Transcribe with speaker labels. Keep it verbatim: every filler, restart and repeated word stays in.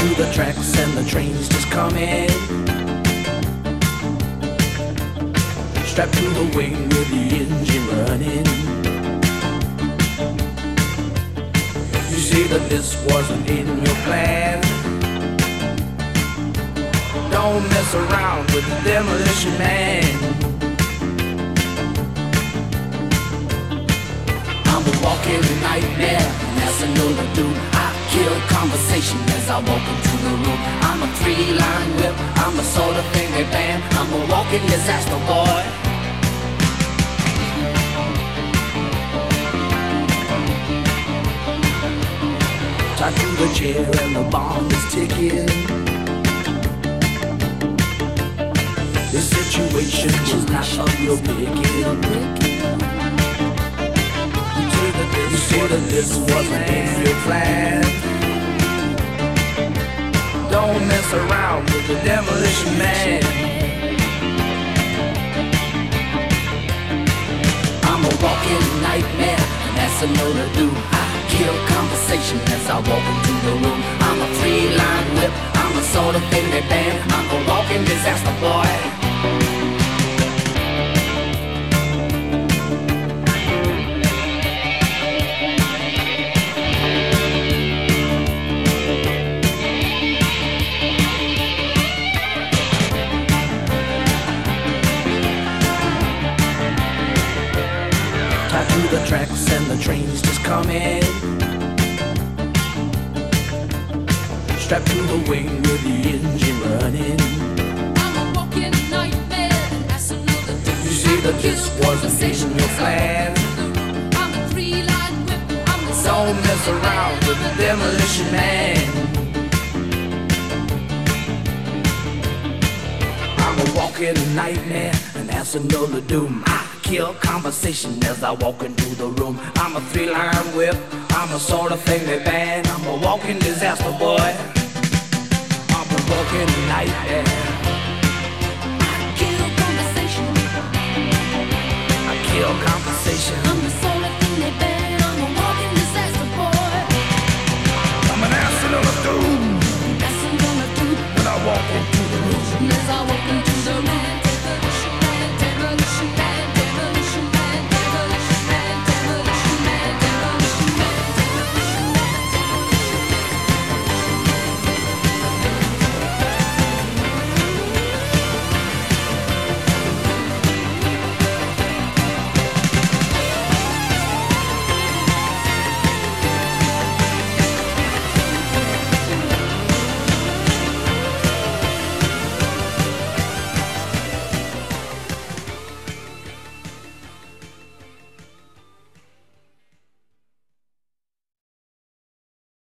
Speaker 1: to the tracks and the trains just coming. Strapped to the wing with the engine running. You say that this wasn't in your plan. Don't mess around with the Demolition Man. I'm a walking nightmare, and that's a no to do. I kill conversation as I walk into the room. I'm a three-line whip, I'm a sort of thing they ban. I'm a walking disaster boy. Tied to the chair and the bomb is ticking. This situation was not of your picking. You say that this wasn't in your plan. Don't mess around with the Demolition Man. I'm a walking nightmare, and that's a no to do. I kill conversation as I walk into the room. I'm a three-line whip, I'm the sort of thing they ban. I'm a walking disaster boy. Tied to the tracks and the trains just coming. Strapped to the wing with the engine running.
Speaker 2: I'm a walking nightmare, and that's another thing.
Speaker 1: You see that this wasn't in your plan.
Speaker 2: I'm a three-line whip, I'm the
Speaker 1: Don't mess around with the Demolition Man. I'm a walking nightmare, and that's another doom. I kill conversation as I walk into the room. I'm a three-line whip, I'm a sort of thing they ban. I'm a walking disaster boy. I'm a walking nightmare.
Speaker 2: kill conversation.
Speaker 1: I kill conversation.